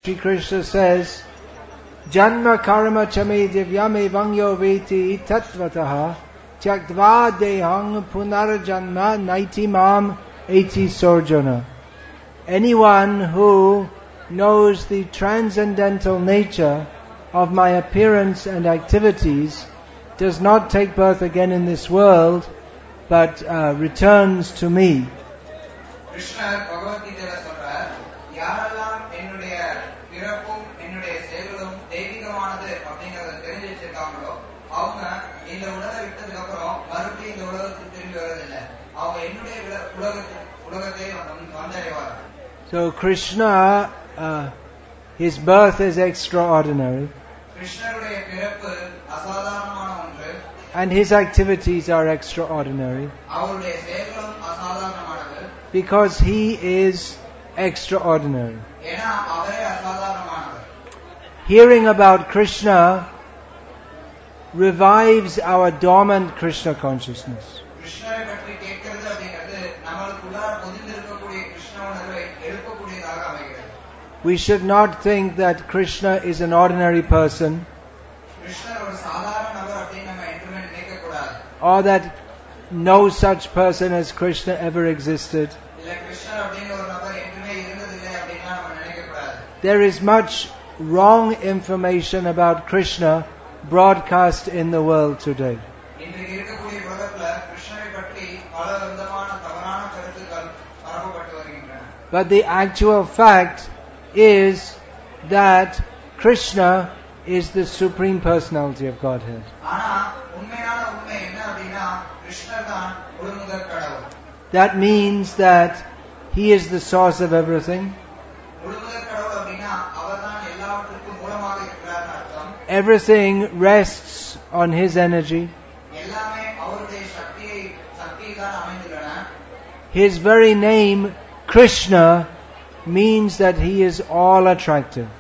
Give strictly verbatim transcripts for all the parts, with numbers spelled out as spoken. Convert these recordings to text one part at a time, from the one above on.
Shri Krishna says, Janma karma chame divyame vangyo veti tatvataha tyaktva dehang punarjanma naiti mam eti sorjana. Anyone who knows the transcendental nature of my appearance and activities does not take birth again in this world, but uh, returns to me. Krishna Bhagavad Gita சொல்றார், யாரெல்லாம் என்னுடைய பிறப்பும் என்னுடைய செயல்களும் தெய்வீகமானது அப்படிங்கறத தெரிஞ்சு வச்சிருக்காங்களோ அவங்க இந்த உலகத்தை விட்டதுக்கு அப்புறம் மறுபடியும் இந்த உலகத்துக்கு திரும்பி வரதில்லை. அவங்க என்னுடைய உலகத்தை வந்தடைவார்கள். So Krishna, uh, his birth is extraordinary. கிருஷ்ணருடைய பிறப்பு அசாதாரணமான ஒன்று. And his activities are extraordinary. அவருடைய செயல்களும் அசாதாரணமானது. Because he is extraordinary. ஏன்னா அவரே அசாதாரணமானவர். Hearing about Krishna revives our dormant Krishna consciousness. கிருஷ்ணரை பற்றி கேட்கிறது அப்படிங்கிறது நம்மளுக்குள்ளார பொதிந்திருக்கக்கூடிய கிருஷ்ண உணர்வை எழுப்பக்கூடியதாக அமைகிறது. We should not think that Krishna is an ordinary person, or that no such person as Krishna ever existed. There is much wrong information about Krishna broadcast in the world today. But the actual fact is that Krishna is the Supreme Personality of Godhead. That means that He is the source of everything. Everything rests on His energy. His very name, Krishna, means that He is all attractive.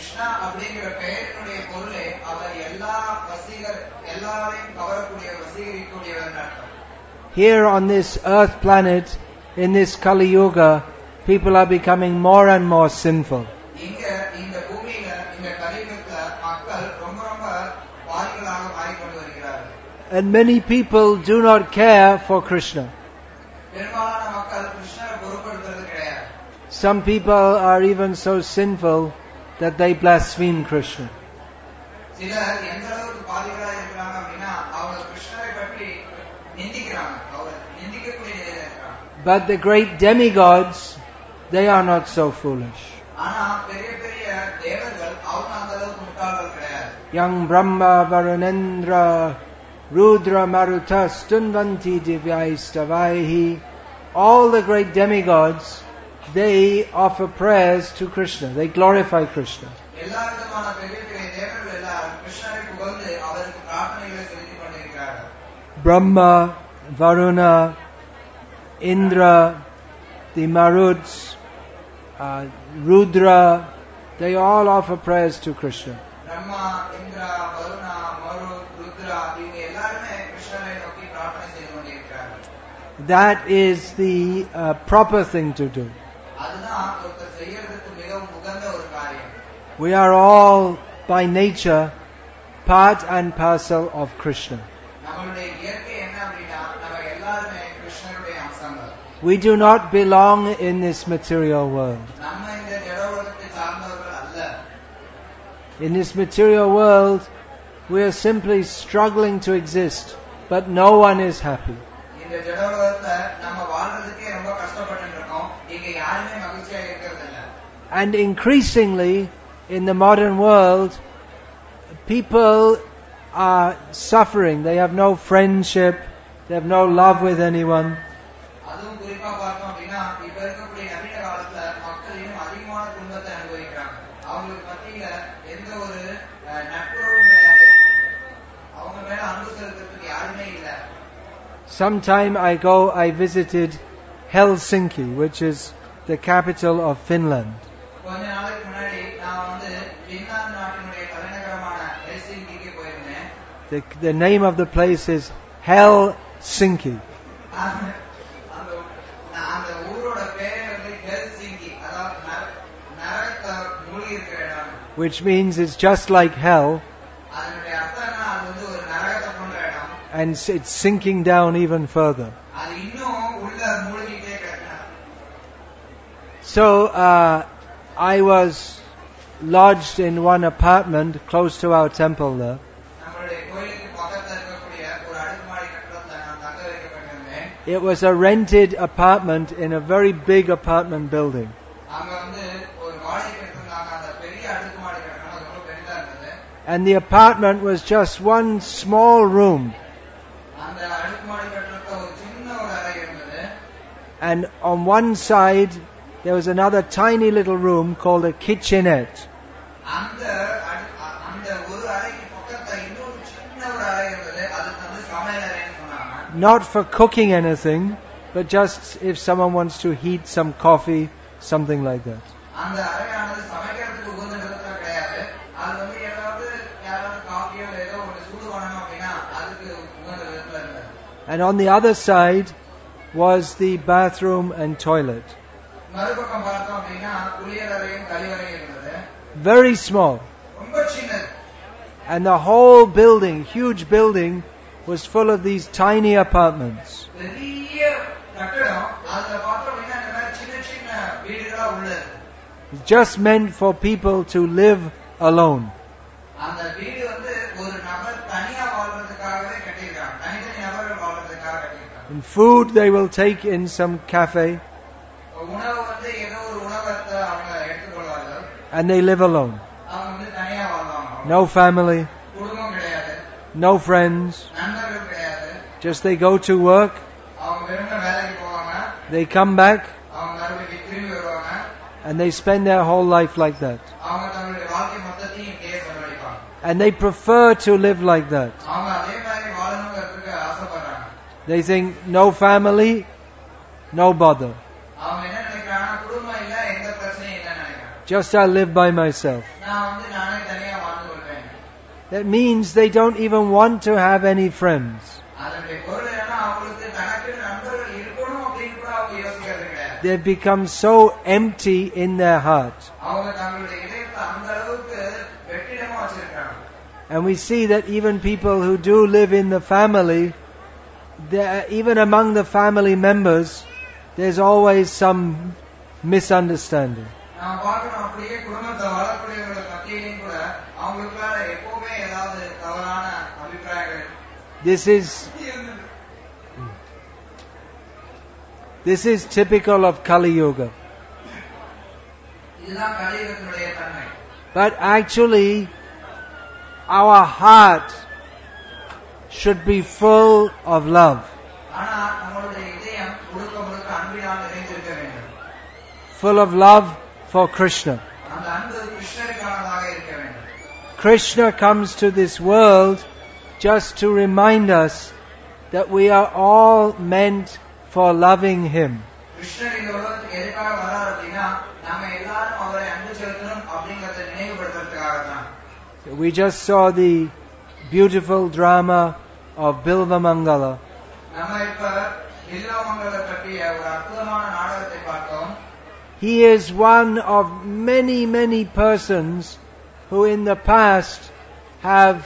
Here on this earth planet, in this Kali Yuga, people are becoming more and more sinful. And many people do not care for Krishna. Some people are even so sinful that they blaspheme Krishna. But the great demigods, they are not so foolish. Yang Brahma, Varunendra, Rudra, Maruta, Stunvanti, Divyaistavaihi, all the great demigods, they offer prayers to Krishna. They glorify Krishna. Brahma, Varuna, Indra, the Maruts, uh, Rudra, they all offer prayers to Krishna. Brahma, Indra, Varuna, Marut, Rudra, that is the uh, proper thing to do. We are all by nature part and parcel of Krishna. We do not belong in this material world. In this material world, we are simply struggling to exist, but no one is happy. And increasingly, in the modern world, people are suffering. They have no friendship, they have no love with anyone. Sometime ago, I visited Helsinki, which is the capital of Finland. The, the name of the place is Helsinki. இடம். which means it's just like hell, அதனுடைய அர்த்தம் என்ன, அது வந்து ஒரு நரகத்தை போன்ற இடம். and it's sinking down even further. அது இன்னும் உள்ள மூழ்கிட்டே கிடக்கு. So uh, I was lodged in one apartment close to our temple there. நம்மளுடைய கோயிலுக்கு பக்கத்துல இருக்கக்கூடிய ஒரு அடுக்குமாடி கட்டடத்துல நான் தங்க வைக்கப்பட்டிருந்தேன். It was a rented apartment in a very big apartment building. அங்க வந்து ஒரு வாடகைக்கு எடுத்திருந்தாங்க. அந்த பெரிய அடுக்குமாடி கட்டடம் அது ரொம்ப பெரிதா இருந்தது. And the apartment was just one small room. அந்த அடுக்குமாடி கட்டடத்துல ஒரு சின்ன ஒரு அறை இருந்தது. And on one side there was another tiny little room called a kitchenette. அந்த அந்த ஒரு அறைக்கு பக்கத்துல இன்னொரு சின்ன ஒரு அறை இருந்தது. அது வந்து சமையல் அறைன்னு சொன்னாங்க. Not for cooking anything, but just if someone wants to heat some coffee, something like that. அந்த அறையானது சமைக்கிறதுக்கு உகந்த விதத்துல கிடையாது. அது வந்து ஏதாவது யாராவது காஃபியோ ஏதோ ஒரு சூடு பண்ணணும் அப்படின்னா அதுக்கு உகந்த விதத்துல இருந்தது. And on the other side was the bathroom and toilet. மறுபக்கம் பார்த்தோம் அப்படின்னா குளியலறையும் கழிவறையும் இருந்தது. Very small. ரொம்ப சின்னது. And the whole building, huge building, was full of these tiny apartments. பெரிய கட்டடம். அதுல பார்த்தோம் அப்படின்னா இந்த மாதிரி சின்ன சின்ன வீடுகளா உள்ளது. It's just meant for people to live alone. அந்த வீடு வந்து ஒரு நபர் தனியா வாழ்றதுக்காகவே கட்டியிருக்காங்க. தனித்தனி நபர்கள் வாழ்றதுக்காக கட்டியிருக்காங்க. And food they will take in some cafe. உணவு வந்து ஏதோ ஒரு உணவகத்தை அவங்க எடுத்துக்கொள்வார்கள். And they live alone. அவங்க வந்து தனியா வாழ்வாங்க. No family. குடும்பம் கிடையாது. No friends. நண்பர்கள் கிடையாது. Just they go to work. அவங்க வெறும் வேலைக்கு போவாங்க. They come back. அவங்க மறுபடியும் திரும்பி வருவாங்க. And they spend their whole life like that. அவங்க தங்களுடைய வாழ்க்கை மொத்தத்தையும் இப்படியே செலவழிப்பாங்க. And they prefer to live like that. அவங்க அதே மாதிரி வாழணுங்கிறதுக்கு ஆசைப்படுறாங்க. They think no family, no bother. அவங்க என்ன நினைக்கிறாங்கன்னா குடும்பம் இல்ல, எந்த பிரச்சனையும் இல்லைன்னு நினைக்கிறாங்க. Just I live by myself. நான் வந்து நானே தனியா வாழ்ந்து கொள்வேன். That means they don't even want to have any friends. அதனுடைய பொருள் என்னன்னா அவங்களுக்கு தனக்கு நண்பர்கள் இருக்கணும் அப்படின்னு கூட அவங்க யோசிக்கிறது கிடையாது. They've become so empty in their heart. அவங்க தங்களுடைய இதயத்தை அந்த அளவுக்கு வெற்றிடமா வச்சிருக்காங்க. And we see that even people who do live in the family, even among the family members, there's always some misunderstanding. நாம் பார்க்கணும், அப்படியே குடும்பத்தை வாழக்கூடியவர்கள் மத்தியிலும் கூட அவங்களுக்குள்ள எப்பவுமே ஏதாவது தவறான அபிப்பிராயங்கள். This is this is typical of Kali Yuga. இதுதான் கலியுகத்தினுடைய தன்மை. But actually our heart should be full of love. ஆனா நம்மளுடைய இதயம் முழுக்க முழுக்க அன்பினால் நிறைந்திருக்க வேண்டும். Full of love for Krishna. அந்த அன்பு கிருஷ்ணருக்கானதாக இருக்க வேண்டும். Krishna comes to this world just to remind us that we are all meant for loving Him. கிருஷ்ணர் இந்த உலகத்துக்கு எதுக்காக வரார் அப்படின்னா நாம எல்லாரும் அவரை அன்பு செலுத்தணும் அப்படிங்கறத நினைவுபடுத்துறதுக்காக தான். We just saw the beautiful drama of Bilva Mangala. நம்ம இப்ப பில்வ மங்கல பற்றிய ஒரு அற்புதமான நாடகத்தை பார்த்தோம். He is one of many many persons who in the past have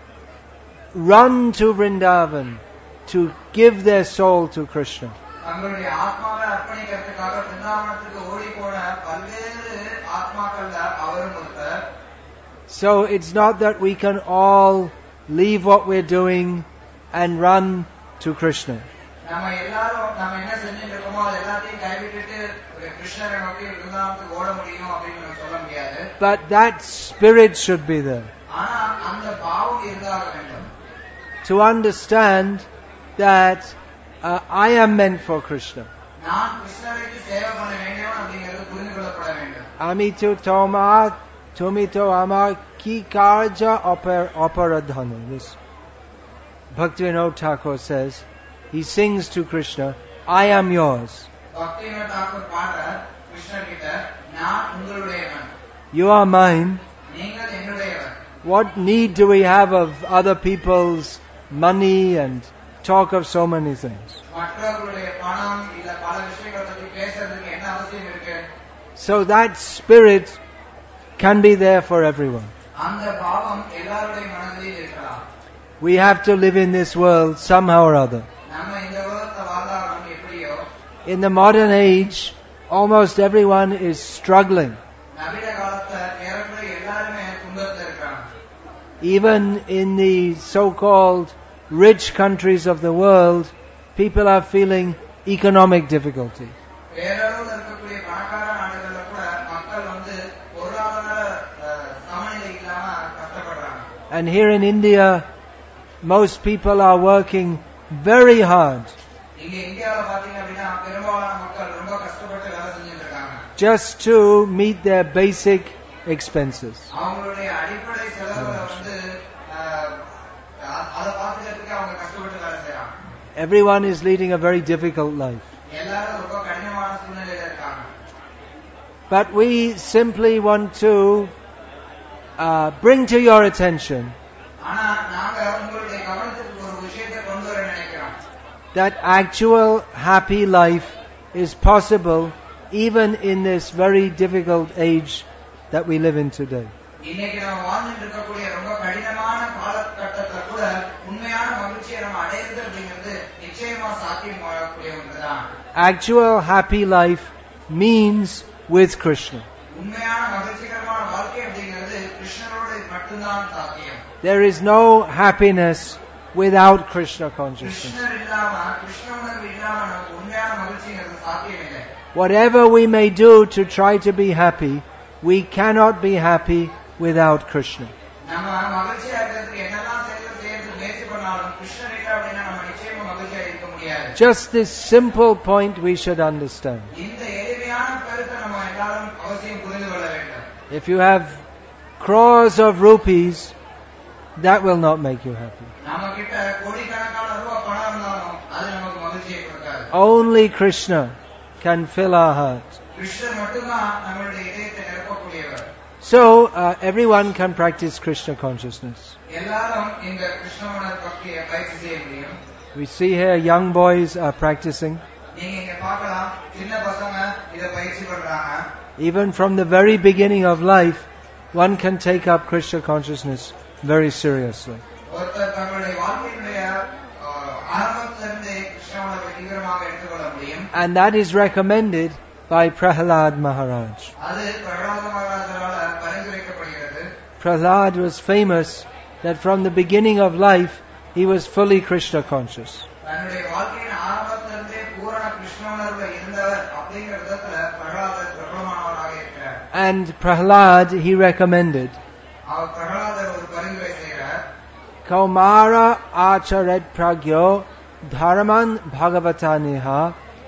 run to Vrindavan to give their soul to Krishna. தங்களுடைய ஆத்மாவை அர்ப்பணிக்கிறதுக்காக பிருந்தாவனத்துக்கு ஓடி போன பல்வேறு ஆத்மாக்கள்ல அவரும் ஒருத்தர். So it's not that we can all leave what we're doing and run to Krishna. நம்ம எல்லாரும் நம்ம என்ன செஞ்சுட்டு இருக்கோமோ அது எல்லாத்தையும் கைவிட்டுட்டு கிருஷ்ணரை நோக்கி பிருந்தாவனத்துக்கு ஓட முடியும் அப்படின்னு சொல்ல முடியாது. But that spirit should be there. ஆனா அந்த பாவம் இருந்தாக வேண்டும். To understand that uh, I am meant for Krishna. நான் கிருஷ்ணருக்கு சேவை பண்ண வேண்டும் அப்படிங்கிறது புரிந்து கொள்ளப்பட வேண்டும். Ami tu toma tumi to amar ki karja aparadhana. This Bhaktivinoda Thakur says, he sings to Krishna, I am yours. Bhaktivinoda Thakur பாடுறார் கிருஷ்ணர் கிட்ட, நான் உங்களுடையவன். You are mine. நீங்கள் என்னுடையவன். What need do we have of other people's money and talk of so many things? மற்றவர்களுடைய பணம் இல்ல பல விஷயங்களை பத்தி பேசுறதுக்கு என்ன அவசியம் இருக்கு? So that spirit can be there for everyone. அந்த பாவம் எல்லாருடைய மனதிலும் இருக்கலாம். We have to live in this world somehow or other. நம்ம இந்த உலகத்தை வாழ்ந்தாலும் எப்படியோ, in the modern age, almost everyone is struggling. நவீன காலத்துல ஏறக்குறைய எல்லாருமே துன்பத்துல இருக்காங்க. Even in the so-called rich countries of the world, people are feeling economic difficulty. பேரளவுல இருக்கக்கூடிய பணக்கார நாடுகள்ல கூட மக்கள் வந்து பொருளாதார சமநிலை இல்லாம கஷ்டப்படுறாங்க. And here in India, most people are working very hard இங்க இந்தியால பாத்தீங்க அப்படின்னா பெரும்பாலான மக்கள் ரொம்ப கஷ்டப்பட்டு வேலை செஞ்சுட்டு இருக்காங்க. just to meet their basic expenses. அவங்களுடைய அடிப்படை செலவுகளை வந்து அத பாத்துக்கிறதுக்கு அவங்க கஷ்டப்பட்டு வேலை செய்றாங்க. Everyone is leading a very difficult life. எல்லாரும் ரொம்ப கடினமான சூழ்நிலையில இருக்காங்க. But we simply want to uh, bring to your attention ஆனா நாங்க உங்களுடைய கவனத்துக்கு ஒரு விஷயத்தை கொண்டு வர நினைக்கிறோம். that actual happy life is possible even in this very difficult age that we live in today. இன்னைக்கு நாம வாழ்ந்துட்டு இருக்கக்கூடிய ரொம்ப கடினமான காலகட்டத்துல கூட உண்மையான மகிழ்ச்சியை நம்ம அடையிறது அப்படிங்கிறது நிச்சயமா சாத்தியமாகக்கூடிய ஒன்றுதான். Actual happy life means with Krishna. உண்மையான மகிழ்ச்சிகரமான வாழ்க்கை அப்படிங்கிறது கிருஷ்ணரோடு மட்டும்தான் சாத்தியம். There is no happiness without Krishna consciousness. கிருஷ்ணர் இல்லாம கிருஷ்ண உணர்வு இல்லாம நமக்கு உண்மையான மகிழ்ச்சிங்கிறது சாத்தியம் இல்லை. Whatever we may do to try to be happy, we cannot be happy without Krishna. நம்ம மகிழ்ச்சியா இருக்கிறதுக்கு என்னெல்லாம் செயல்கள் செய்யறதுக்கு முயற்சி பண்ணாலும் கிருஷ்ணர் இல்லை அப்படின்னா நம்ம நிச்சயமா மகிழ்ச்சியா இருக்க முடியாது. Just this simple point we should understand. இந்த எளிமையான கருத்தை நம்ம எல்லாரும் அவசியம் புரிந்து கொள்ள வேண்டும். If you have crores of rupees, that will not make you happy. நம்ம கிட்ட கோடிக்கணக்கான ரூபாய் பணம் இருந்தாலும் அது நமக்கு மகிழ்ச்சியை கொடுக்காது. Only Krishna can fill our heart. கிருஷ்ணர் மட்டும்தான் நம்மளுடைய இதயத்தை நிரப்பக்கூடியவர். So uh, everyone can practice Krishna consciousness. எல்லாரும் இந்த கிருஷ்ண உணர்வு பற்றிய பயிற்சி செய்ய முடியும். We see here young boys are practicing. நீங்க இங்க பார்க்கலாம் சின்ன பசங்க இத பயிற்சி பண்றாங்க. Even from the very beginning of life, one can take up Krishna consciousness very seriously. ஒருத்தர் தங்களுடைய வாழ்க்கையினுடைய ஆரம்பத்திலிருந்தே கிருஷ்ண உணர்வை தீவிரமாக எடுத்துக்கொள்ள முடியும். And that is recommended by Prahlad Maharaj. அது பிரஹலாத மகாராஜரால பரிந்துரைக்கப்படுகிறது. Prahlad was famous that from the beginning of life he was fully Krishna conscious. தன்னுடைய வாழ்க்கையின் ஆரம்பத்திலிருந்தே பூரண கிருஷ்ண உணர்வுல இருந்தவர் அப்படிங்கிற விதத்துல பிரஹலாதர் பிரபலமானவராக இருக்கிறார். And Prahlad he recommended அவர் பிரஹலாதர் ஒரு பரிந்துரை செய்கிறார். Kaumara acharet pragyo dharman bhagavataniha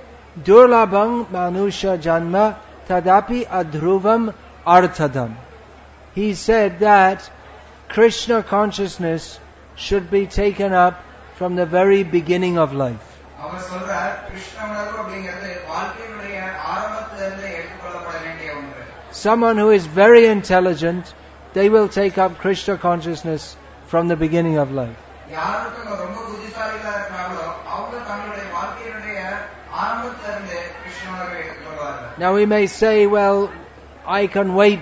durlabham manusha janma tadapi adhruvam arthadam. He said that Krishna consciousness should be taken up from the very beginning of life. அவர் சொல்றார் கிருஷ்ண உணர்வு அப்படிங்கிறது வாழ்க்கையினுடைய ஆரம்பத்திலிருந்தே எடுத்துக்கொள்ளப்பட வேண்டிய ஒன்று. Someone who is very intelligent, they will take up Krishna consciousness from the beginning of life. யாருக்கு ரொம்ப புத்திசாலிகளா இருக்காங்களோ அவங்க தங்களுடைய வாழ்க்கையினுடைய ஆரம்பத்திலிருந்தே கிருஷ்ண உணர்வை எடுத்துக்கொள்வார்கள். Now we may say, well, I can wait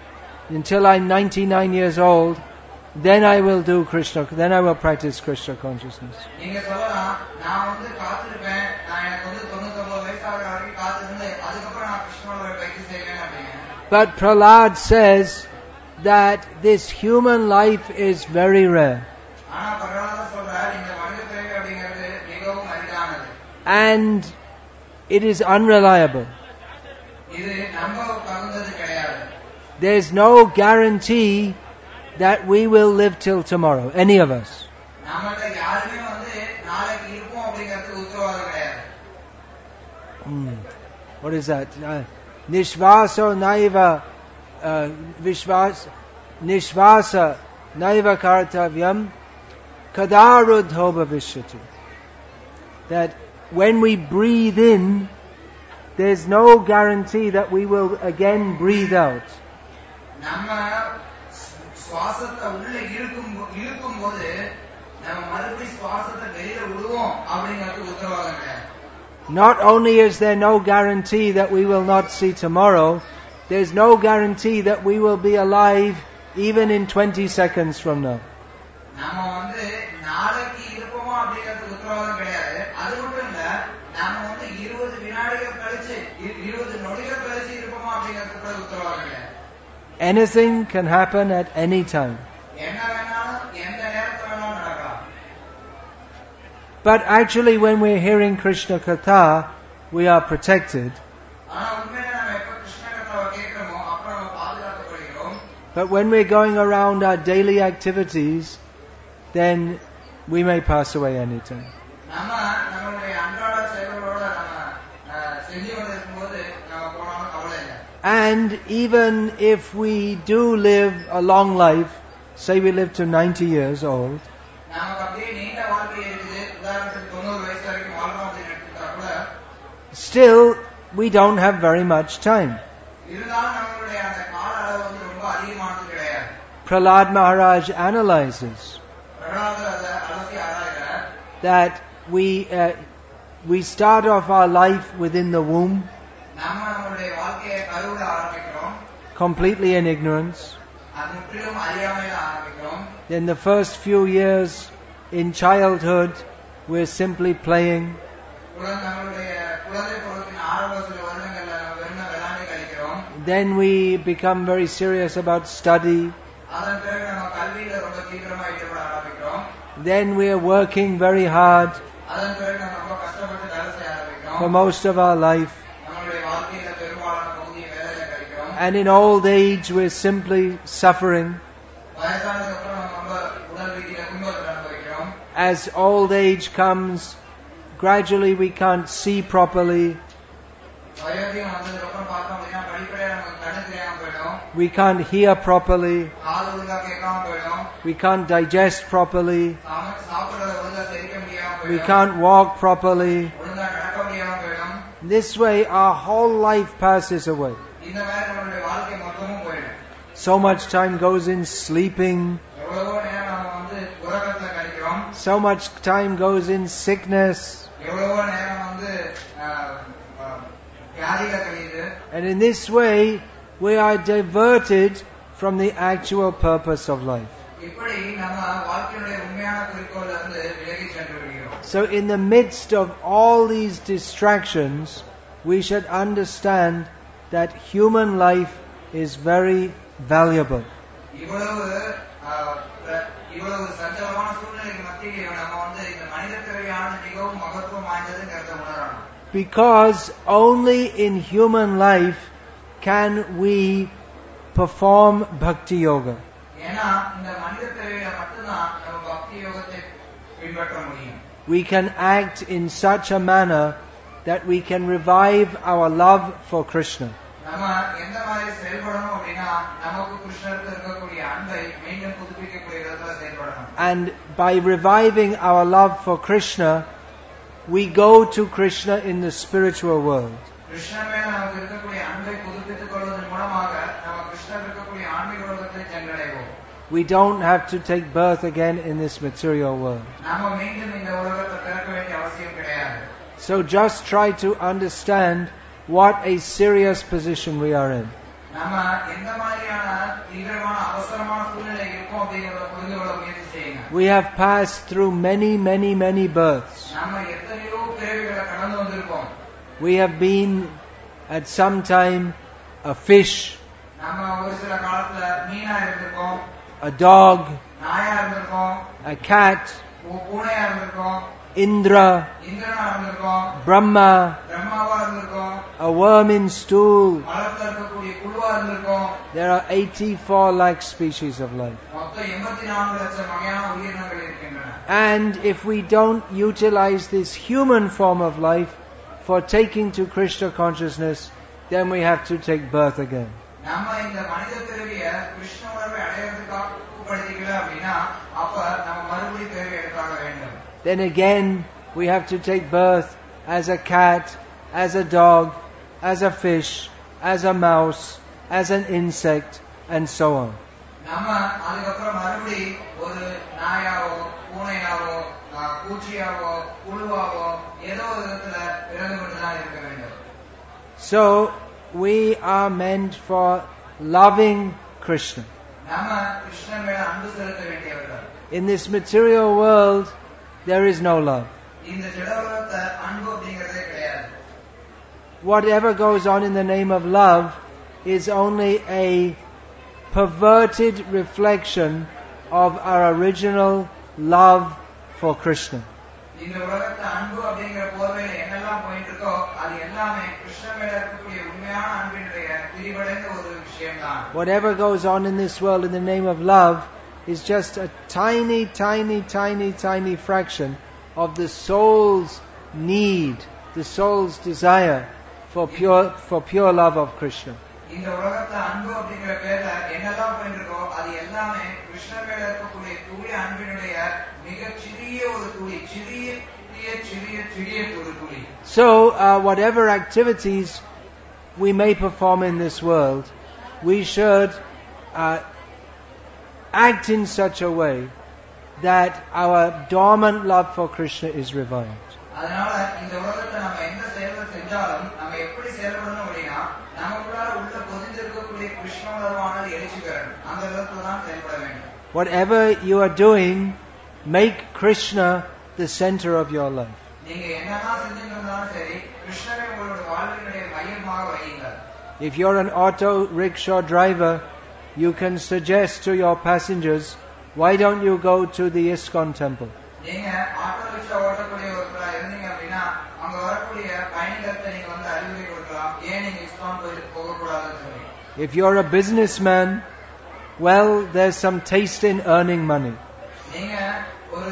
until I'm ninety-nine years old, then I will do Krishna, then I will practice Krishna consciousness. நீங்க சொல்லலாம் நான் வந்து காத்திருப்பேன், நான் எனக்கு வந்து தொண்ணூத்தி ஒன்பது வயசாக வரைக்கும் காத்திருந்து அதுக்கப்புறம் நான் கிருஷ்ண உணர்வை பயிற்சி செய்வேன் அப்படின்னு. But Prahlad says that this human life is very rare. ஆனா பிரஹலாதர் சொல்றார் இந்த மனித பிறவி அப்படிங்கிறது மிகவும் அரிதானது. And it is unreliable. இது நம்ப தகுந்தது கிடையாது. There is no guarantee that we will live till tomorrow, any of us. நம்மள யாருமே வந்து நாளைக்கு இருப்போம் அப்படிங்கிறது உத்தரவாதம் கிடையாது. What is that? Uh, Nishvaso naiva uh, vishvas Nishvasa naiva kartavyam kadarudho bhavishyati. That when we breathe in, there's no guarantee that we will again breathe out. நம்ம சுவாசத்தை உள்ள இழுக்கும் இழுக்கும் போது நம்ம மறுபடியும் சுவாசத்தை வெளியில விடுவோம் அப்படிங்கிறது உத்தரவாதம் கிடையாது. Not only is there no guarantee that we will not see tomorrow, there's no guarantee that we will be alive even in twenty seconds from now. நாம வந்து நாளைக்கு இருப்போமா அப்படிங்கிறது உத்தரவாதம் கிடையாது. அது மட்டும் இல்ல, நாம வந்து இருபது வினாடிகள் கழிச்சு இருபது நொடிகள் கழிச்சு இருப்போமா அப்படிங்கிறது கூட உத்தரவாதம் கிடையாது. Anything can happen at any time. என்ன வேணாலும் எந்த நேரத்துல வேணாலும் நடக்கலாம். But actually, when we're hearing Krishna Katha, we are protected. ஆனா உண்மையில நாம எப்ப கிருஷ்ண கதாவை கேட்கிறோமோ அப்ப நம்ம பாதுகாக்கப்படுகிறோம். But when we're going around our daily activities, then we may pass away anytime. நம்ம நம்மளுடைய அன்றாட செயல்களோட நம்ம செஞ்சு கொண்டிருக்கும்போது நம்ம போனாலும் கவலை இல்லை. And even if we do live a long life, say we live to ninety years old, நமக்கு அப்படியே நீண்ட வாழ்க்கை இருக்குது, உதாரணத்துக்கு தொண்ணூறு வயசு வரைக்கும் வாழ்றோம் அப்படின்னு எடுத்துக்கிட்டா கூட still we don't have very much time. இருந்தாலும் நம்மளுடைய அந்த கால அளவு வந்து ரொம்ப அதிகமானது கிடையாது. Prahlad Maharaj analyzes that we uh, we start off our life within the womb, நம்ம நம்மளுடைய வாழ்க்கையை கருவுல ஆரம்பிக்கிறோம், completely in ignorance. அது முற்றிலும் அறியாமையில ஆரம்பிக்கிறோம். Then the first few years in childhood, we're simply playing. நம்மளுடைய குழந்தை பருவத்தின் ஆரம்ப சில வருடங்கள்ல நம்ம வெறும் விளையாடி கழிக்கிறோம். Then we become very serious about study. அதன் பிறகு நம்ம கல்வியில ரொம்ப தீவிரமா ஈடுபட ஆரம்பிக்கிறோம். Then we are working very hard அதன் பிறகு நம்ம ரொம்ப கஷ்டப்பட்டு வேலை செய்ய ஆரம்பிக்கிறோம். for most of our life. நம்மளுடைய வாழ்க்கையில பெரும்பாலான பகுதியை வேலையில கழிக்கிறோம். And in old age, we're simply suffering. வயசானதுக்கு அப்புறம் நம்ம ரொம்ப உடல் ரீதியில துன்பத்தை அனுபவிக்கிறோம். As old age comes, gradually we can't see properly. வயோதிகம் வந்ததுக்கு அப்புறம் பார்த்தோம் அப்படின்னா படிப்படியா நமக்கு கண்ணு தெரியாம போயிடும். We can't hear properly. காது ஒழுங்கா கேட்காம போயிடும். We can't digest properly. சாப்பிடுறத ஒழுங்கா செரிக்க முடியாம போயிடும். We can't walk properly. ஒழுங்கா நடக்க முடியாம போயிடும். This way, our whole life passes away. இந்த மாதிரி நம்மளுடைய வாழ்க்கை மொத்தமும் போயிடும். So much time goes in sleeping. எவ்வளவோ நேரம் நம்ம வந்து உறக்கத்துல கழிக்கிறோம். So much time goes in sickness. எவ்வளவோ நேரம் வந்து வியாதியில கழியுது. And in this way, we are diverted from the actual purpose of life. இப்படி நம்ம வாழ்க்கையுடைய உண்மையான குறிக்கோள்ல இருந்து விலகி சென்று விடுகிறோம். So in the midst of all these distractions, we should understand that human life is very valuable. இவ்வளவு இவ்வளவு சஞ்சலமான சூழ்நிலைக்கு மத்தியிலே நம்ம வந்து இந்த மனித பிறவியான மிகவும் மகத்துவம் வாய்ந்ததுங்கிறத உணரணும். Because only in human life can we perform bhakti yoga. ஏன்னா இந்த மனித பிறவியில மட்டும்தான் நம்ம பக்தி யோகத்தை பின்பற்ற முடியும். We can act in such a manner that we can revive our love for Krishna. நம்ம எந்த மாதிரி செயல்படணும் அப்படின்னா நமக்கு கிருஷ்ணருக்கு இருக்கக்கூடிய அன்பை மீண்டும் புதுப்பிக்கக்கூடிய விதத்துல செயல்படணும். And by reviving our love for Krishna, we go to Krishna in the spiritual world. Krishnan மேல நமக்கு இருக்கக்கூடிய அன்பை புதுப்பித்துக் கொள்வதன் மூலமாக நம்ம கிருஷ்ணர் இருக்கக்கூடிய ஆன்மீக உலகத்தை சென்றடைவோம். We don't have to take birth again in this material world. நாம மீண்டும் இந்த உலகத்தை பிறக்க வேண்டிய அவசியம் கிடையாது. So just try to understand what a serious position we are in. நாம எந்த மாதிரியான தீவிரமான அவசரமான சூழ்நிலை இருக்கும் அப்படிங்கறத புரிந்து கொள்ள முயற்சி செய்யுங்க. We have passed through many, many, many births. நாம எத்தனையோ பிறவிகளை கடந்து வந்திருக்கோம். We have been at some time a fish, நாம ஒரு சில காலத்துல மீனா இருந்திருக்கோம், a dog, நாயா இருந்திருக்கோம், a cat, பூனையா இருந்திருக்கோம், Indra, இந்திரனா இருந்திருக்கோம், Brahma, பிரம்மாவா இருந்திருக்கோம், a worm in stool. மலத்துல இருக்கக்கூடிய புழுவா இருந்திருக்கோம். There are eighty-four lakh species of life. மொத்தம் எண்பத்தி நான்கு லட்சம் வகையான உயிரினங்கள் இருக்கின்றன. And if we don't utilize this human form of life for taking to Krishna consciousness, then we have to take birth again. நாம இந்த மனித பிறவியை கிருஷ்ண உணர்வை அடையறதுக்காக உட்படுத்திக்கல அப்படின்னா அப்ப நம்ம மறுபடியும் பிறவி எடுத்தாக வேண்டும். Then again we have to take birth as a cat, as a dog, as a fish, as a mouse, as an insect, and so on. நாம அதுக்கப்புறம் மறுபடி ஒரு நாயாவோ பூனையாவோ பூச்சியாவோ புழுவாவோ ஏதோ விதத்துல பிறந்து கொண்டுதான் இருக்க வேண்டும். So we are meant for loving Krishna. நாம கிருஷ்ணன் மேல அன்பு செலுத்த வேண்டியவர்கள். In this material world, there is no love. இந்த ஜடவுலகத்துல அன்பு அப்படிங்கிறதே கிடையாது. Whatever goes on in the name of love is only a perverted reflection of our original love for Krishna. இந்த உலகத்துல அன்பு அப்படிங்கிற போர்வையில என்னெல்லாம் போயிட்டு இருக்கோ அது எல்லாமே கிருஷ்ணன் மேல இருக்கக்கூடிய உண்மையான அன்பினுடைய பிரிவடைந்த ஒரு விஷயம்தான். Whatever goes on in this world in the name of love is just a tiny, tiny, tiny, tiny fraction of the soul's need, the soul's desire for pure, for pure love of Krishna. இந்த உலகத்துல அன்பு அப்படிங்கிற பேர்ல என்னெல்லாம் போயிட்டு இருக்கோ அது எல்லாமே கிருஷ்ணன் மேல இருக்கக்கூடிய தூய அன்பினுடைய மிக சிறிய ஒரு துளி, சிறிய சிறிய சிறிய ஒரு துளி. So, uh, whatever activities we may perform in this world, we should uh, act in such a way that our dormant love for Krishna is revived. அதனால இந்த உலகத்துல நம்ம எந்த செயல்கள் செஞ்சாலும் நம்ம எப்படி செயல்படணும் அப்படின்னா நமக்குள்ளார உள்ள பொதிந்திருக்கக்கூடிய கிருஷ்ண உணர்வானது எழுச்சி பெறணும். அந்த விதத்துல தான் செயல்பட வேண்டும். Whatever you are doing, make Krishna the center of your life. நீங்க என்னதான் செஞ்சுட்டு இருந்தாலும் சரி கிருஷ்ணரை உங்களுடைய வாழ்வினுடைய மையமாக வையுங்கள். If you're an auto rickshaw driver, you can suggest to your passengers, why don't you go to the ISKCON temple? நீங்க ஆட்டோ ரிக்ஷா ஓட்டக்கூடிய ஒருத்தரா இருந்தீங்க அப்படின்னா அங்க வரக்கூடிய பயணிகளுக்கு நீங்க வந்து அறிவுரை கொடுக்கலாம், ஏன் நீங்க இஸ்கான் கோயிலுக்கு போக கூடாதுன்னு சொல்லி. If you're a businessman, well, there's some taste in earning money. நீங்க ஒரு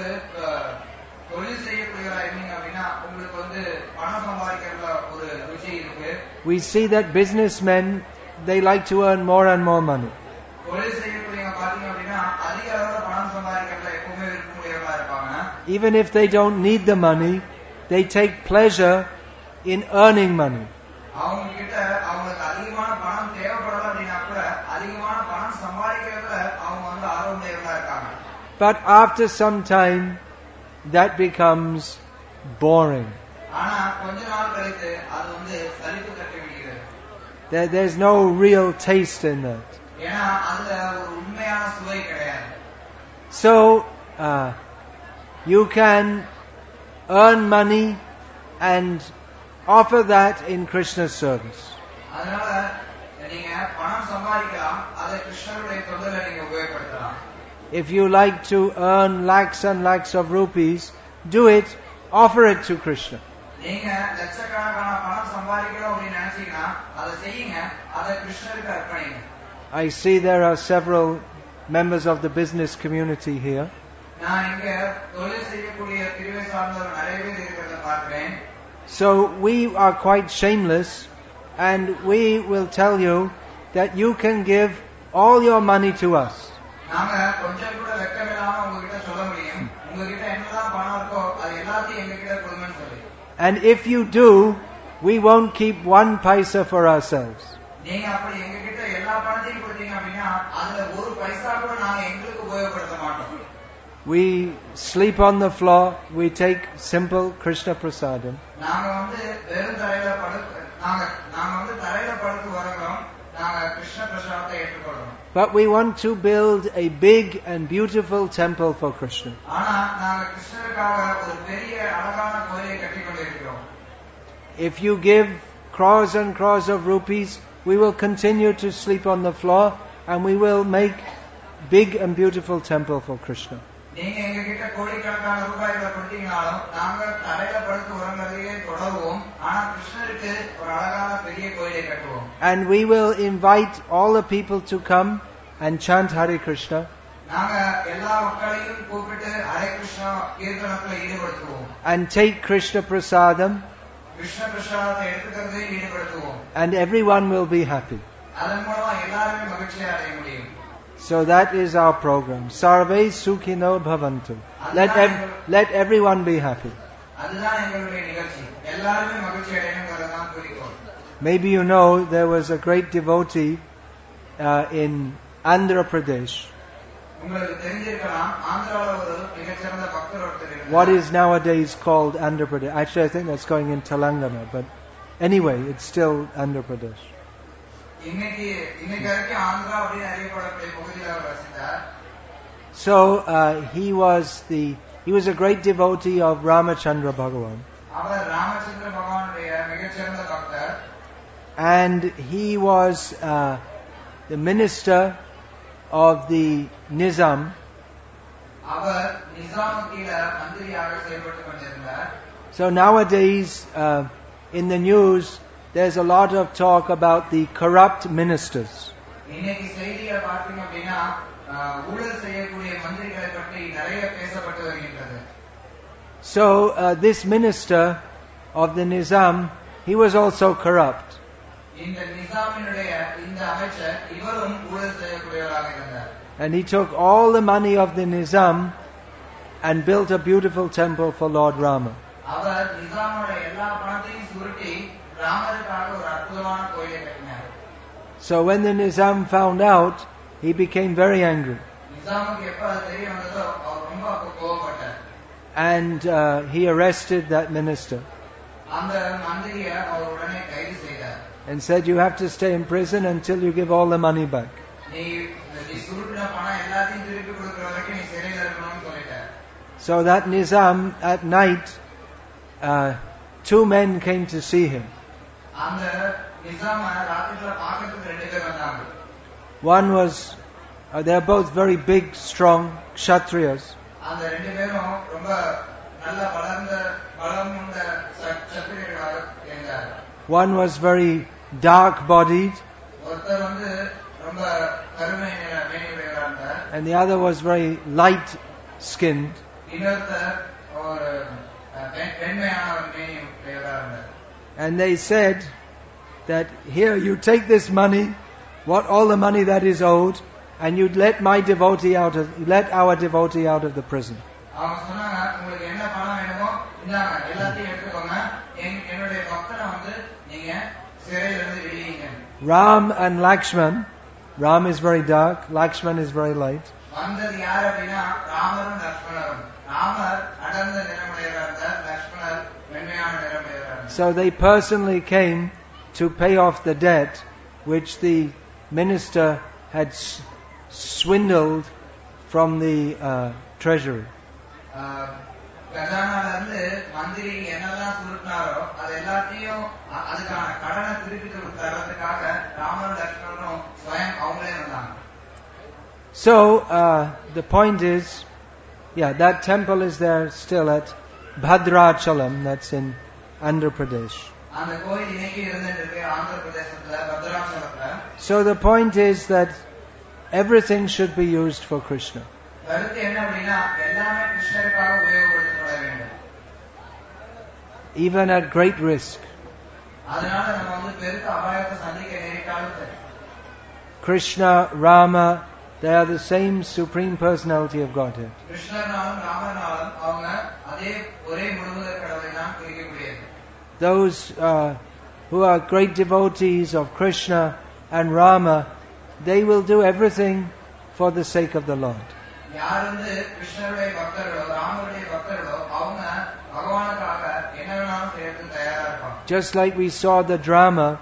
தொழில் செய்யக்கூடியவரா இருந்தீங்க அப்படின்னா உங்களுக்கு வந்து பணம் சம்பாதிக்கிறதுல ஒரு ருச்சி இருக்கு. We see that businessmen, they like to earn more and more money. தொழில் செய்யக்கூடியவங்க பாத்தீங்க அப்படின்னா அதிக அளவுல பணம் சம்பாதிக்கிறதுல எப்பவுமே விருப்பமுடையவங்களா இருப்பாங்க. Even if they don't need the money, they take pleasure in earning money. அவங்க கிட்ட அவங்களுக்கு அதிகமான பணம் தேவைப்படல அப்படின்னா கூட அதிகமான பணம் சம்பாதிக்கிறதுல அவங்க வந்து ஆர்வமுடையவங்களா இருக்காங்க. But after some time, that becomes boring. ஆனா கொஞ்ச நாள் கழித்து அது வந்து சலிப்பு தட்டி விடுகிறது. There, there's no real taste in that. ஏன்னா அதுல ஒரு உண்மையான சுவை கிடையாது. So, uh, you can earn money and offer that in Krishna's service. அதனால நீங்க பணம் சம்பாதிக்கலாம், அதை கிருஷ்ணருடைய தொண்டில நீங்க உபயோகப்படுத்தலாம். If you like to earn lakhs and lakhs of rupees, do it, offer it to Krishna. நீங்க லட்சக்கணக்கான பணம் சம்பாதிக்கணும் அப்படின்னு நினைச்சீங்கன்னா அதை செய்யுங்க, அதை கிருஷ்ணருக்கு அர்ப்பணிங்க. I see there are several members of the business community here. நான் இங்க தொழில் செய்யக்கூடிய பிரிவை சார்ந்தவர் நிறைய பேர் இருக்கிறத பார்க்கிறேன். So we are quite shameless, and we will tell you that you can give all your money to us. நாங்க கொஞ்சம் கூட வெட்கமில்லாம உங்ககிட்ட சொல்ல முடியும், உங்ககிட்ட என்னெல்லாம் பணம் இருக்கோ அது எல்லாத்தையும் எங்ககிட்ட கொடுங்கன்னு சொல்லி. And if you do, we won't keep one paisa for ourselves. நீங்க அப்படி எங்ககிட்ட எல்லா பணத்தையும் கொடுத்தீங்க அப்படின்னா அதுல ஒரு பைசா கூட நாங்க எங்களுக்கு உபயோகப்படுத்த மாட்டோம். We sleep on the floor, we take simple Krishna prasadam. நாங்க வந்து வெறும் தரையில படுத்து நாங்க நாங்க வந்து தரையில படுத்து வரறோம், நாங்க கிருஷ்ண பிரசாதத்தை ஏற்றுக்கொள்றோம். But we want to build a big and beautiful temple for Krishna. ஆனா நாங்க கிருஷ்ணருக்காக ஒரு பெரிய அழகான கோயிலை கட்டிக்கொண்டிருக்கிறோம். If you give crores and crores of rupees, we will continue to sleep on the floor and we will make big and beautiful temple for Krishna. நீங்க எங்க கிட்ட கோடிக்கணக்கான ரூபாய்களை கொடுத்தீங்கனாலும் நாங்க தரையில படுத்து உறங்குறதையே தொடருவோம், ஆனா கிருஷ்ணருக்கு ஒரு அழகான பெரிய கோயிலை கட்டுவோம். And we will invite all the people to come and chant Hare Krishna. நாங்க எல்லா மக்களையும் கூப்பிட்டு Hare Krishna கீர்த்தனத்துல ஈடுபடுத்துவோம். And take Krishna prasadam. Krishna பிரசாதத்தை எடுத்துக்கிறதையும் ஈடுபடுத்துவோம். And everyone will be happy. அதன் மூலமா எல்லாருமே மகிழ்ச்சியை அடைய முடியும். So that is our program. Sarve Sukhino Bhavantu. Let ev- let everyone be happy. அதுதான் எங்களுடைய நிகழ்ச்சி. எல்லாருமே மகிழ்ச்சி அடையணும்ங்கறதுதான் குறிக்கோள். Maybe you know there was a great devotee uh, in Andhra Pradesh. உங்களுக்கு தெரிஞ்சிருக்கலாம் ஆந்திரால ஒரு மிகச்சிறந்த பக்தர் ஒருத்தர் இருந்தார். What is nowadays called Andhra Pradesh. Actually, I think that's going in Telangana, but anyway, it's still Andhra Pradesh. So uh, he was the he was a great devotee of Ramachandra Bhagavan. And he was uh, the minister of the Nizam. So nowadays uh, in the news there's a lot of talk about the corrupt ministers. So uh, this minister of the Nizam, he was also corrupt. And he took all the money of the Nizam and built a beautiful temple for Lord Rama. So when the Nizam found out, he became very angry. And uh, he arrested that minister. And said, you have to stay in prison until you give all the money back. So that Nizam, at night, uh, two men came to see him. One was, uh, they're both very big, strong Kshatriyas. One was very dark-bodied, and the other was very light-skinned. And they said that, here, you take this money, what all the money that is owed, and you let my devotee out of, let our devotee out of the prison. Ram and Lakshman, Ram is very dark, Lakshman is very light. So they personally came to pay off the debt which the minister had s- swindled from the uh, treasury. So uh, the point is, yeah, that temple is there still at Bhadrachalam, that's in Andhra Pradesh. So the point is that everything should be used for Krishna. Even at great risk. Krishna, Rama, they are the same Supreme Personality of Godhead. Those uh, who are great devotees of Krishna and Rama, they will do everything for the sake of the Lord. Just like we saw the drama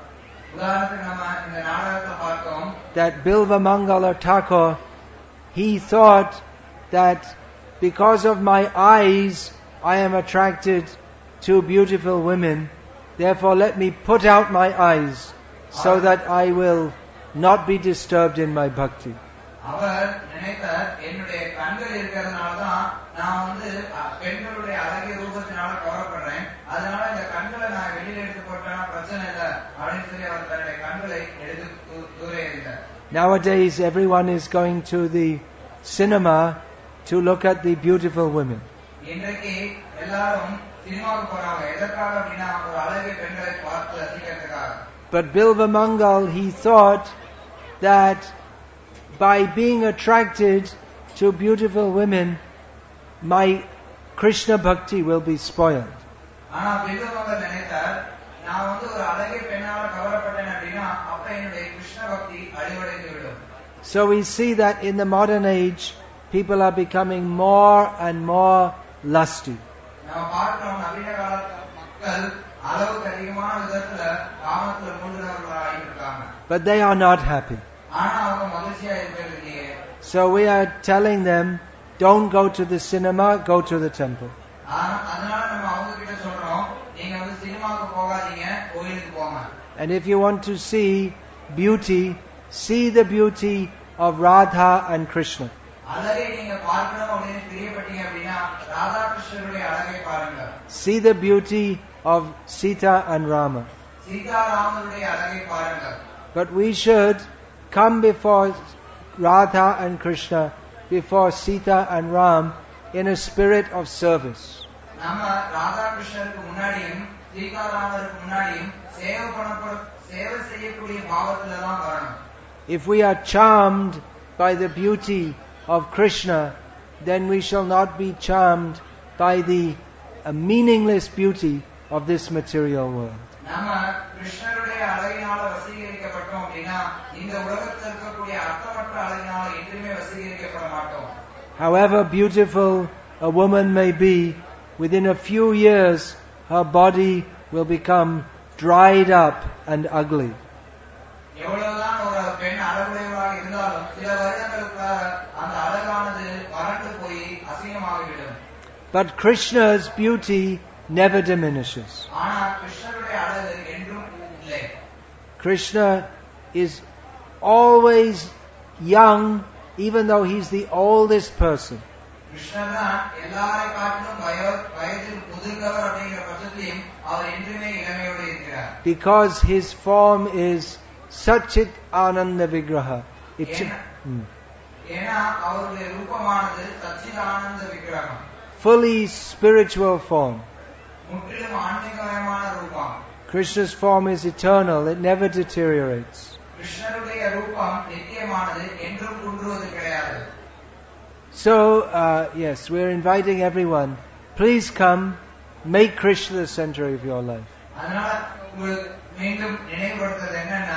that Bilva Mangala Thakur, he thought that because of my eyes I am attracted to beautiful women, therefore let me put out my eyes so that I will not be disturbed in my bhakti. Nowadays everyone is going to the cinema to look at the beautiful women. But Bilva Mangal, he thought that by being attracted to beautiful women, my Krishna bhakti will be spoiled. So we see that in the modern age, people are becoming more and more lusty. அளவுக்கு அதிகமான விதத்துல காமத்துல மூழ்கினவர்களா இருக்காங்க. But they are not happy. ஆனா அவங்க மகிழ்ச்சியா இருக்கிறது இல்லையே. So we are telling them, don't go to the cinema, go to the temple. அதனால நம்ம அவங்க கிட்ட சொல்றோம், நீங்க வந்து சினிமாக்கு போகாதீங்க, கோயிலுக்கு போங்க. And if you want to see beauty, see the beauty of Radha and Krishna. அழகை நீங்க பார்க்கணும் அப்படின்னு பிரியப்பட்டீங்க அப்படின்னா ராதா கிருஷ்ணருடைய அழகை பாருங்க. See the beauty of Sita and Rama. Sita ராமனுடைய அழகை பாருங்க. But we should come before Radha and Krishna, before Sita and Ram, in a spirit of service. நம்ம ராதா கிருஷ்ணருக்கு முன்னாடியும் சீதா ராமருக்கு முன்னாடியும் சேவை பண்ணப்பட சேவை செய்யக்கூடிய பாவத்துல தான் வரணும். If we are charmed by the beauty of Krishna, then we shall not be charmed by the uh, meaningless beauty of this material world. நம்ம கிருஷ்ணருடைய அழகினால வசீகரிக்கப்பட்டோம் அப்படின்னா இந்த உலகத்தில் இருக்கக்கூடிய அர்த்தமற்ற அழகினால என்றுமே வசீகரிக்கப்பட மாட்டோம். However beautiful a woman may be, within a few years her body will become dried up and ugly. எவ்வளவுதான் ஒரு பெண் அழகுடையவளாக இருந்தாலும் சில வருடங்களுக்கு அந்த அழகானது வறண்டு போய் அசிங்கமாகிவிடும். But Krishna's beauty never diminishes. ஆனா கிருஷ்ணருடைய அழகு என்றும் இல்லை. Krishna is always young, even though he's the oldest person. கிருஷ்ணர் தான் எல்லாரை காட்டிலும் வயதில் முதிர்ந்தவர் அப்படிங்கிற பட்சத்திலும் அவர் என்றுமே இளமையோடு இருக்கிறார். Because his form is Satchit Ananda Vigraha. ஏன்னா அவருடைய ரூபமானது சச்சித் ஆனந்த விக்கிரகம். Fully spiritual form. முற்றிலும் ஆன்மீகமயமான ரூபம். Krishna's form is eternal, it never deteriorates. கிருஷ்ணருடைய ரூபம் நித்தியமானது என்றும் குன்றுவது கிடையாது. So, uh, yes, we're inviting everyone. Please come, make Krishna the center of your life. அதனால மீண்டும் நினைவுபடுத்துறது என்னன்னா,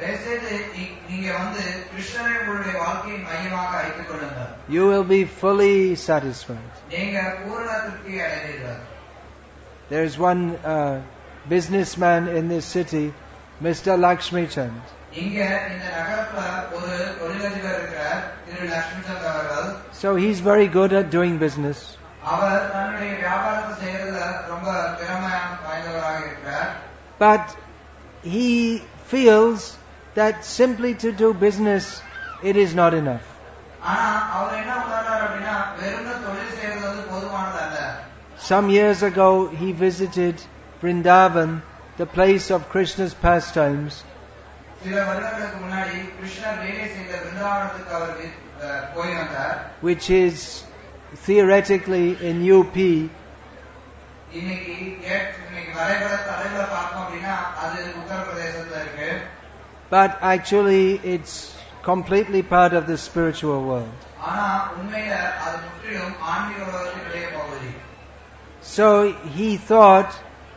நீங்க வந்து கிருஷ்ணரை உங்களுடைய வாழ்க்கையின் மையமாக வைத்துக் கொள்ளுங்கள். You will be fully satisfied. நீங்க பூரண திருப்தி அடைவீர்கள். There is one uh, businessman in this city, Mister Lakshmi Chand. இங்க இந்த நகரத்துல ஒரு தொழிலதிபர் இருக்கிறார், திரு லட்சுமி சந்த் அவர்கள். So he's very good at doing business. அவர் தன்னுடைய வியாபாரத்தை செய்யறதுல ரொம்ப திறமை வாய்ந்தவராக இருக்கிறார். But he feels that simply to do business it is not enough. ஆனா அவர் என்ன உணர்றார் அப்படின்னா வெறும் தொழில் செய்யறது வந்து போதுமானது அல்ல. Some years ago he visited Vrindavan, the place of Krishna's pastimes. சில வருடங்களுக்கு முன்னாடி கிருஷ்ணர் வேலை செய்த விருந்தாவனத்துக்கு அவர் போய் வந்தார். Which is theoretically in U P. இன்னைக்கு இன்னைக்கு வரைபட தலையில பார்த்தோம் அப்படின்னா அது உத்தரப்பிரதேசத்துல இருக்கு. But actually it's completely part of the spiritual world. ஆனா உண்மையில அது முற்றிலும் ஆன்மீக உலகத்திலே பகுதி. So he thought,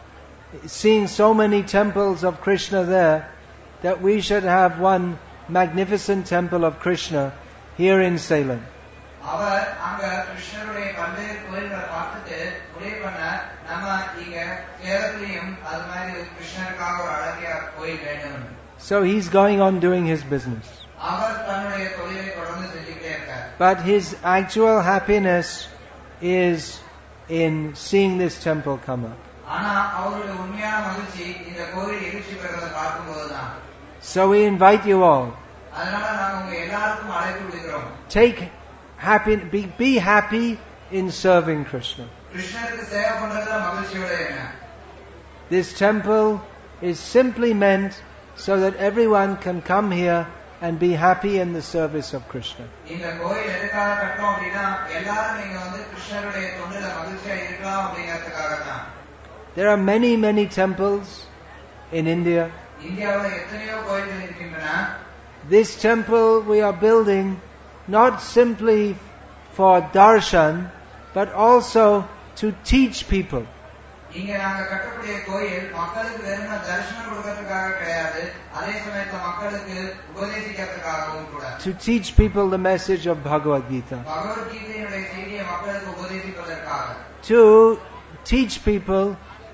seeing so many temples of Krishna there, that we should have one magnificent temple of Krishna here in Salem. அவர் அங்க கிருஷ்ணருடைய பல்வேறு கோயில்களை பார்த்துட்டு முடிவு பண்ண நம்ம இங்க சேலத்திலையும் அது மாதிரி கிருஷ்ணருக்காக ஒரு அழகிய கோயில் வேண்டும். So he's going on doing his business. அவர் தன்னுடைய தொழிலை தொடர்ந்து செஞ்சுட்டே இருக்கார். But his actual happiness is in seeing this temple come up. ஆனா அவருடைய உண்மையான மகிழ்ச்சி இந்த கோயில் எழுச்சி பெறதை பார்க்கும்போதுதான். So we invite you all. அதனால நாங்க உங்க எல்லாருக்கும் அழைப்பு விடுக்கிறோம். Take happy, be, be happy in serving Krishna. கிருஷ்ணருக்கு சேவை பண்றதுல மகிழ்ச்சியோட இருங்க. This temple is simply meant so that everyone can come here and be happy in the service of Krishna. இந்த கோயில் எதுக்காக கட்டறோம் அப்படினா எல்லாரும் நீங்க வந்து கிருஷ்ணருடைய தொண்டுல மகிழ்ச்சியா இருக்கலாம் அப்படிங்கிறதுக்காக தான். There are many many temples in India. இந்தியாவுல எத்தனையோ கோயில்கள் இருக்கின்றன. This temple we are building not simply for darshan but also to teach people. இங்க நாங்க கட்டக்கூடிய கோயில் மக்களுக்கு வெறும் தரிசனம் கொடுக்கிறதுக்காக கிடையாது, அதே சமயத்துல மக்களுக்கு உபதேசிக்கிறதுக்காகவும் கூட. To teach people the message of Bhagavad Gita. பகவத் கீதையுடைய செய்தியை மக்களுக்கு உபதேசிப்பதற்காக. To teach people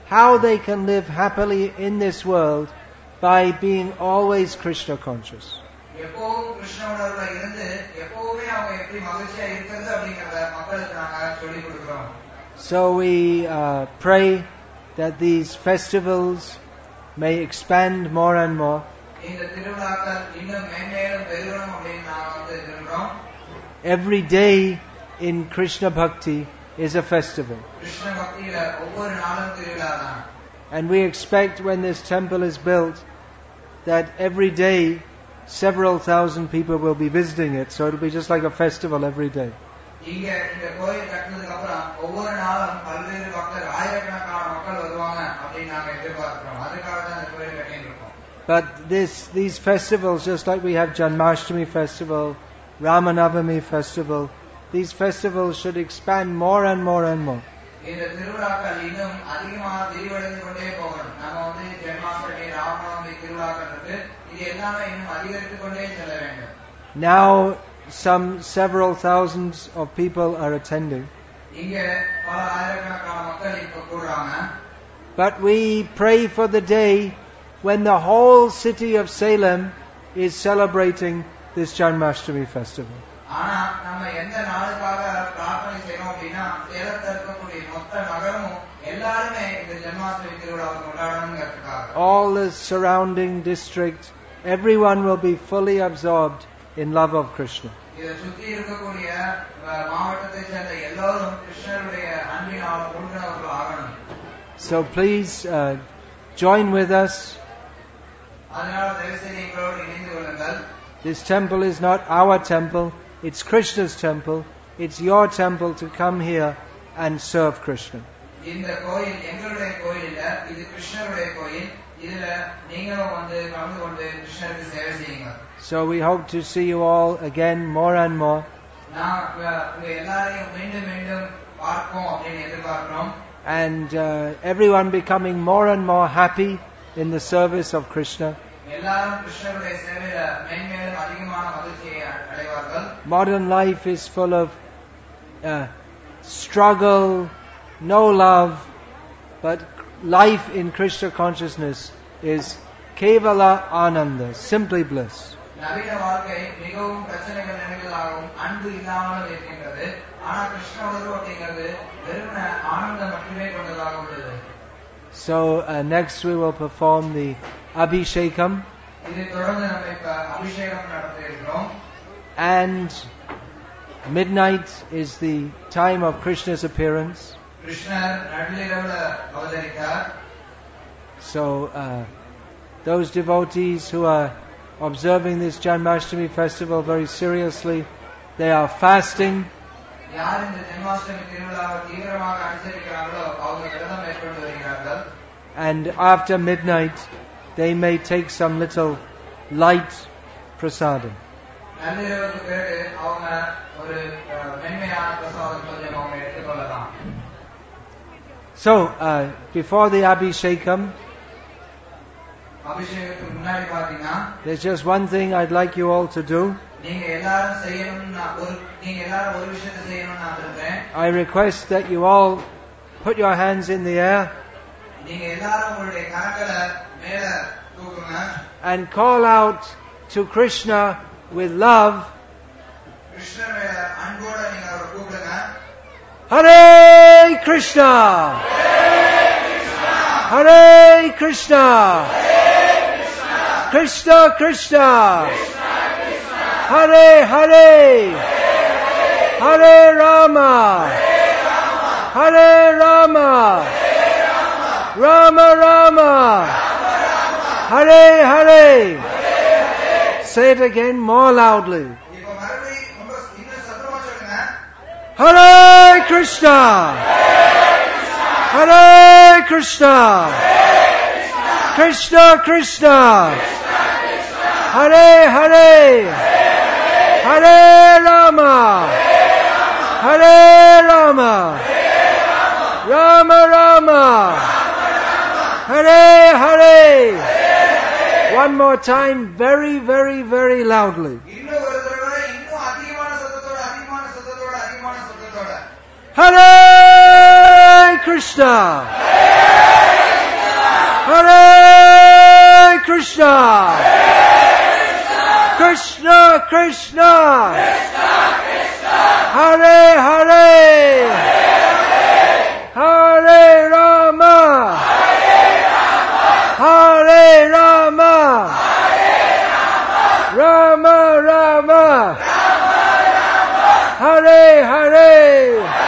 how they can live happily in this world by being always Krishna conscious. எப்பவும் கிருஷ்ண உணர்வுல இருந்து எப்பவுமே அவங்க எப்படி மகிழ்ச்சியா இருக்கிறது அப்படிங்கறத மக்களுக்கு நாங்க சொல்லிக் கொடுக்கிறோம். So we uh, pray that these festivals may expand more and more. இந்த திருவிழாக்கள் இன்னும் மேன்மேலும் பெருகணும் அப்படின்னு நாங்க வந்து விரும்புறோம். Every day in Krishna Bhakti is a festival. Krishna பக்தியில ஒவ்வொரு நாளும் திருவிழா தான். And we expect when this temple is built that every day several thousand people will be visiting it, so it'll be just like a festival every day. இங்க இந்த கோயில் கட்டினதுக்கு அப்புறம் ஒவ்வொரு நாளும் பல்வேறு பக்தர் ஆயிரக்கணக்கான மக்கள் வருவாங்க அப்படின்னு நாங்க எதிர்பார்க்கிறோம். அதுக்காக தான் இந்த கோயில் கட்டியிருக்கோம். But this these festivals, just like we have Janmashtami festival, Ramanavami festival, these festivals should expand more and more and more. இந்த திருவிழாக்கள் இன்னும் அதிகமாக விரிவடைந்து கொண்டே போகணும். நம்ம வந்து ஜென்மாஷ்டமி, ராமநவமி திருவிழாக்கள் இருக்கு. இது எல்லாமே இன்னும் அதிகரித்து கொண்டே செல்ல வேண்டும். Now some several thousands of people are attending. இங்க பல ஆயிரக்கணக்கான மக்கள் இப்ப கூடுறாங்க. But we pray for the day when the whole city of Salem is celebrating this Janmashtami festival. ஆனா நம்ம எந்த நாளுக்காக பிரார்த்தனை செய்யறோம் அப்படின்னா சேலத்துல இருக்கக்கூடிய மொத்த நகரமும் எல்லாருமே இந்த ஜென்மாஷ்டமி திருவிழாவை கொண்டாடணுங்கிறதுக்காக. All the surrounding district, everyone will be fully absorbed in love of Krishna. இத சுத்தி இருக்கக்கூடிய மாவட்டத்தை சேர்ந்த எல்லாரும் கிருஷ்ணருடைய அன்பினால் மூழ்கினவர்கள் ஆகணும். So please uh, join with us. அதனால தயவு செய்து எங்களோடு இணைந்து கொள்ளுங்கள். This temple is not our temple, it's Krishna's temple. It's your temple to come here and serve Krishna. இந்த கோயில் எங்களுடைய கோயில் இல்ல, இது கிருஷ்ணருடைய கோயில். இதுல நீங்களும் வந்து கலந்து கொண்டு கிருஷ்ணருக்கு சேவை செய்யுங்க. So we hope to see you all again more and more. நான் உங்க எல்லாரையும் மீண்டும் மீண்டும் பார்ப்போம் அப்படின்னு எதிர்பார்க்கிறோம். And uh, everyone becoming more and more happy in the service of Krishna. எல்லாரும் கிருஷ்ணருடைய சேவையில மேன்மேலும் அதிகமான மகிழ்ச்சியை அடைவார்கள். Modern life is full of uh, struggle, no love, but life in Krishna consciousness is kevala ananda, simply bliss. நவீன வாழ்க்கை மிகவும் பிரச்சனைகள் நிறைந்ததாகவும் அன்பு இல்லாமல் இருக்கின்றது. ஆனா கிருஷ்ண உணர்வு அப்படிங்கிறது வெறுமனே ஆனந்தம் மட்டுமே கொண்டதாக உள்ளது. So uh, next we will perform the Abhishekam. இதை தொடர்ந்து நம்ம இப்ப அபிஷேகம் நடத்த இருக்கிறோம். And midnight is the time of Krishna's appearance. கிருஷ்ணர் நடுநிலவுல அவதரித்தார். So uh, those devotees who are observing this Janmashtami festival very seriously, they are fasting. யார் இந்த ஜென்மாஷ்டமி திருவிழாவை தீவிரமாக அனுசரிக்கிறார்களோ அவங்க விரதம் மேற்கொண்டு வருகிறார்கள். And after midnight, they may take some little light prasadam. நள்ளிரவுக்கு பிறகு அவங்க ஒரு மென்மையான பிரசாதம் கொஞ்சம் அவங்க எடுத்துக்கொள்ளலாம். So uh, before the Abhishekam, அபிஷேகத்துக்கு முன்னாடி பாத்தீங்கன்னா there's just one thing I'd like you all to do. நீங்க எல்லாரும் செய்யணும்னா ஒரு நீங்க எல்லாரும் ஒரு விஷயத்தை செய்யணும்னு நான் விரும்புறேன். I request that you all put your hands in the air நீங்க எல்லாரும் உங்களுடைய கரங்களை மேல தூக்குங்க. and call out to Krishna with love. Krishna மேல அன்போட நீங்க அவரை கூப்பிடுங்க. Hare Krishna, Hare Krishna, Krishna Krishna, Hare Hare, Hare Rama, Hare Rama, Rama Rama, Hare Hare. Say it again more loudly. இப்போ மறுபடியும் ரொம்ப இன்னும் சத்தமா சொல்லுங்க. Hare Krishna, Hare Krishna, Krishna Krishna, Hare Hare, Hare Rama, Hare Rama, Rama Rama, Hare Hare. One more time, very, very, very loudly. இன்னும் ஒரு தடவை இன்னும் அதிகமான சத்தத்தோட அதிகமான சத்தத்தோட அதிகமான சத்தத்தோட Hare Krishna, Hare Hare Krishna. Krishna Krishna. Hare Hare. Hare Rama. Hare Rama. Rama Rama. Hare Hare.